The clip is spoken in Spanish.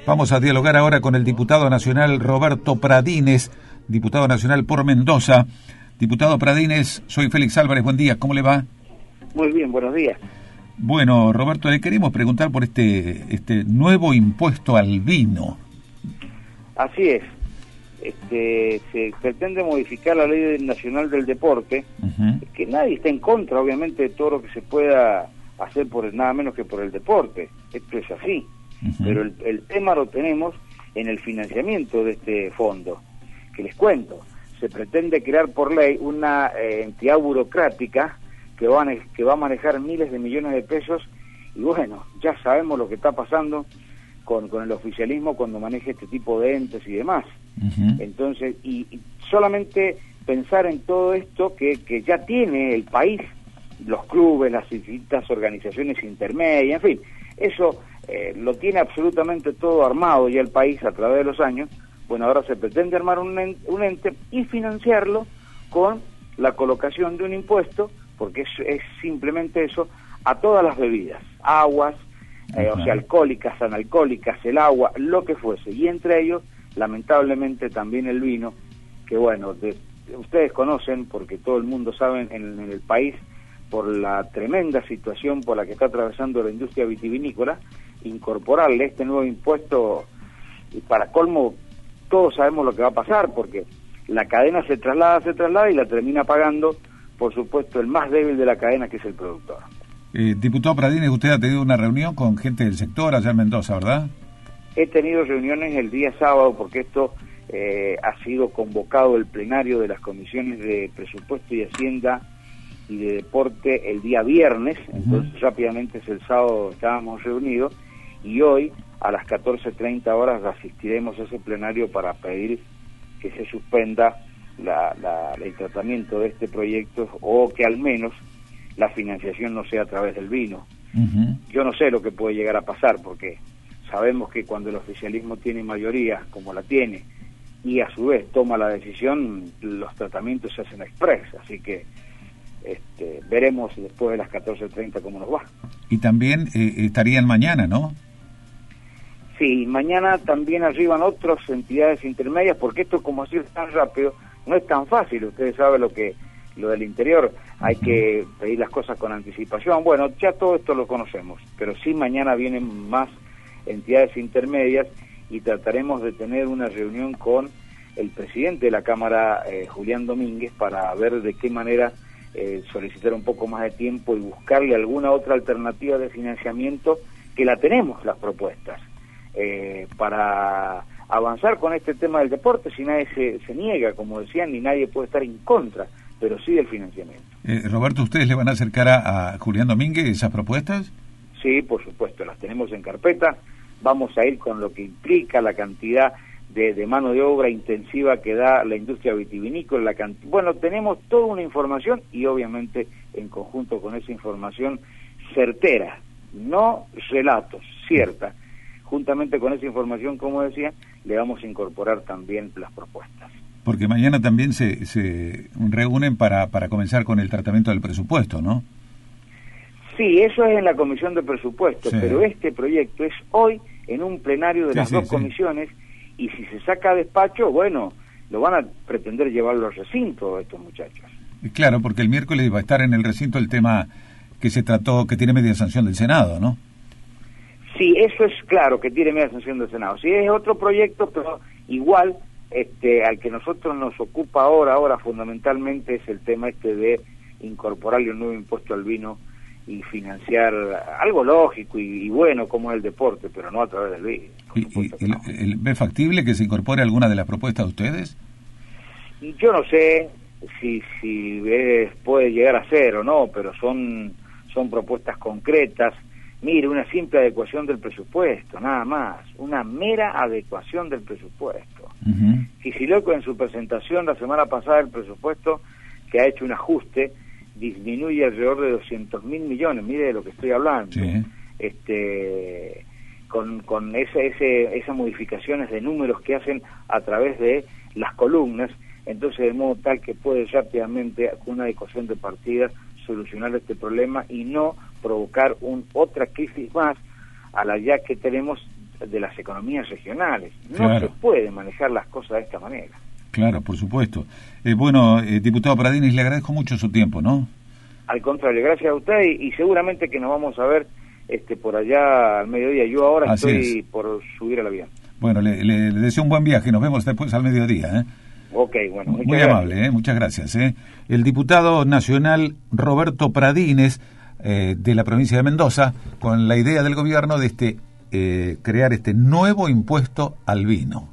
Vamos a dialogar ahora con el diputado nacional Roberto Pradines, diputado nacional por Mendoza. Diputado Pradines, soy Félix Álvarez, buen día, ¿cómo le va? Muy bien, buenos días. Bueno, Roberto, le queremos preguntar por este nuevo impuesto al vino. Así es. Se pretende modificar la Ley Nacional del Deporte, que nadie está en contra, obviamente, de todo lo que se pueda hacer por nada menos que por el deporte. Esto es así. Pero el tema lo tenemos en el financiamiento de este fondo, que les cuento. Se pretende crear por ley una entidad burocrática que va a manejar miles de millones de pesos, y bueno, ya sabemos lo que está pasando con el oficialismo cuando maneja este tipo de entes y demás. Entonces, y solamente pensar en todo esto que ya tiene el país, los clubes, las distintas organizaciones intermedias, en fin, eso lo tiene absolutamente todo armado ya el país a través de los años. Bueno, ahora se pretende armar un ente y financiarlo con la colocación de un impuesto, porque es simplemente eso, a todas las bebidas, aguas, o sea, alcohólicas, analcohólicas, el agua, lo que fuese, y entre ellos, lamentablemente, también el vino, que bueno, ustedes conocen, porque todo el mundo sabe en el país, por la tremenda situación por la que está atravesando la industria vitivinícola, incorporarle este nuevo impuesto, y para colmo, todos sabemos lo que va a pasar, porque la cadena se traslada y la termina pagando, por supuesto, el más débil de la cadena, que es el productor. Diputado Pradines, usted ha tenido una reunión con gente del sector allá en Mendoza, ¿verdad? He tenido reuniones el día sábado, porque esto ha sido convocado el plenario de las comisiones de Presupuesto y Hacienda y de Deporte el día viernes, entonces rápidamente es el sábado estábamos reunidos, y hoy a las 14:30 horas asistiremos a ese plenario para pedir que se suspenda el tratamiento de este proyecto, o que al menos la financiación no sea a través del vino. Yo no sé lo que puede llegar a pasar, porque sabemos que cuando el oficialismo tiene mayoría, como la tiene, y a su vez toma la decisión, los tratamientos se hacen express, así que veremos después de las 14:30 cómo nos va. Y también estarían mañana, ¿no? Sí, mañana también arriban otras entidades intermedias, porque esto, como así es tan rápido, no es tan fácil. Ustedes saben lo del interior, hay que pedir las cosas con anticipación. Bueno, ya todo esto lo conocemos, pero sí mañana vienen más entidades intermedias y trataremos de tener una reunión con el presidente de la Cámara, Julián Domínguez, para ver de qué manera solicitar un poco más de tiempo y buscarle alguna otra alternativa de financiamiento, que la tenemos, las propuestas, para avanzar con este tema del deporte, si nadie se niega, como decían, ni nadie puede estar en contra, pero sí del financiamiento. Roberto, ¿ustedes le van a acercar a Julián Domínguez esas propuestas? Sí, por supuesto, las tenemos en carpeta. Vamos a ir con lo que implica la cantidad de mano de obra intensiva que da la industria vitivinícola. Bueno, tenemos toda una información, y obviamente en conjunto con esa información certera, no relatos, cierta. Juntamente con esa información, como decía, le vamos a incorporar también las propuestas. Porque mañana también se reúnen para comenzar con el tratamiento del presupuesto, ¿no? Sí, eso es en la Comisión de Presupuesto, pero este proyecto es hoy en un plenario de las dos comisiones, y si se saca a despacho, bueno, lo van a pretender llevarlo al recinto estos muchachos. Claro, porque el miércoles va a estar en el recinto el tema que se trató, que tiene media sanción del Senado, ¿no? Sí, eso es claro, que tiene media sanción del Senado. Sí, es otro proyecto, pero igual al que nosotros nos ocupa ahora fundamentalmente es el tema de incorporarle un nuevo impuesto al vino y financiar algo lógico y bueno como es el deporte, pero no a través del vino. ¿Y ve factible que se incorpore alguna de las propuestas de ustedes? Yo no sé si puede llegar a ser o no, pero son propuestas concretas. Mire, una simple adecuación del presupuesto, nada más, una mera adecuación del presupuesto. Kicillof, en su presentación la semana pasada del presupuesto, que ha hecho un ajuste, disminuye alrededor de 200.000 millones, mire de lo que estoy hablando, con esas modificaciones de números que hacen a través de las columnas, entonces de modo tal que puede rápidamente, con una adecuación de partida, solucionar este problema y no provocar otra crisis más a la ya que tenemos de las economías regionales. No claro. se puede manejar las cosas de esta manera. Claro, por supuesto. Bueno, diputado Pradines, le agradezco mucho su tiempo, ¿no? Al contrario, gracias a usted y seguramente que nos vamos a ver por allá al mediodía. Yo ahora estoy por subir al avión. Bueno, le deseo un buen viaje, nos vemos después al mediodía, ¿eh? Ok, bueno. Muy amable, muchas gracias. El diputado nacional Roberto Pradines, de la provincia de Mendoza, con la idea del gobierno de crear este nuevo impuesto al vino.